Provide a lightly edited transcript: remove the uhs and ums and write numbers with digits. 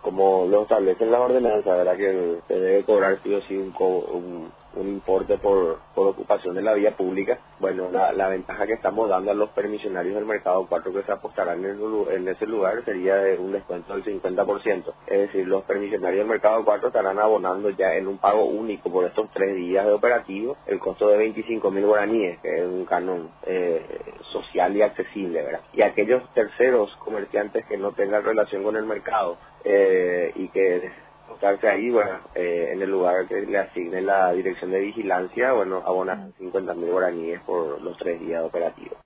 como lo establecen las ordenanzas, ¿verdad? Que se debe cobrar sí o sí un importe por ocupación de la vía pública. Bueno, la ventaja que estamos dando a los permisionarios del mercado 4 que se apostarán en ese lugar sería de un descuento del 50%. Es decir, los permisionarios del mercado 4 estarán abonando ya en un pago único por estos 3 días de operativo el costo de 25.000 guaraníes, que es un canon social y accesible, ¿verdad? Y aquellos terceros comerciantes que no tengan relación con el mercado y que estarse ahí, bueno, en el lugar que le asigne la dirección de vigilancia, bueno, abonar 50.000 guaraníes por los 3 días de operativo.